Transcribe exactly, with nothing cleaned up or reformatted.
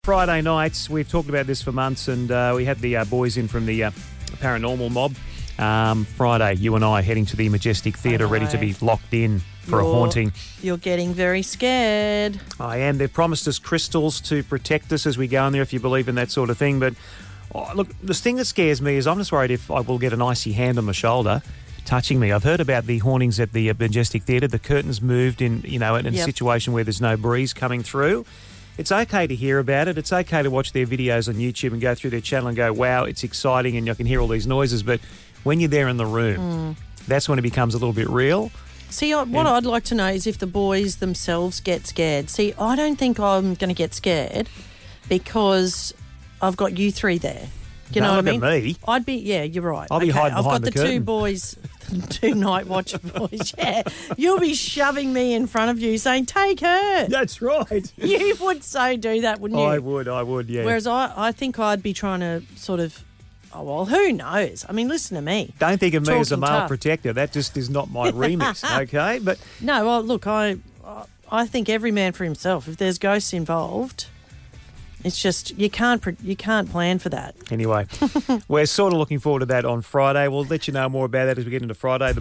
Friday nights, we've talked about this for months, and uh, we had the uh, boys in from the uh, paranormal mob. Um, Friday, you and I heading to the Majestic Theatre, ready to be locked in for you're, a haunting. You're getting very scared. I am. They've promised us crystals to protect us as we go in there, if you believe in that sort of thing. But oh, look, the thing that scares me is I'm just worried if I will get an icy hand on my shoulder touching me. I've heard about the hauntings at the Majestic Theatre. The curtains moved in, you know, in a Yep. situation where there's no breeze coming through. It's okay to hear about it. It's okay to watch their videos on YouTube and go through their channel and go, wow, it's exciting and I can hear all these noises. But when you're there in the room, Mm. that's when it becomes a little bit real. See, I- what And- I'd like to know is if the boys themselves get scared. See, I don't think I'm going to get scared because I've got you three there. You know Don't what I look mean? at me. I'd be, yeah, you're right. I'll be hiding I've behind got the the, two curtain. boys, the two night watch boys. Yeah, you'll be shoving me in front of you, saying, "Take her." That's right. You would so do that, wouldn't you? I would, I would, yeah. Whereas I, I think I'd be trying to sort of, oh well, who knows? I mean, listen to me. Don't think of me as a Talking male tough. protector. That just is not my remix, okay? But No, well, look, I, I think every man for himself. If there's ghosts involved, it's just you can't pre- you can't plan for that. anyway, we're sort of looking forward to that on Friday. We'll let you know more about that as we get into Friday.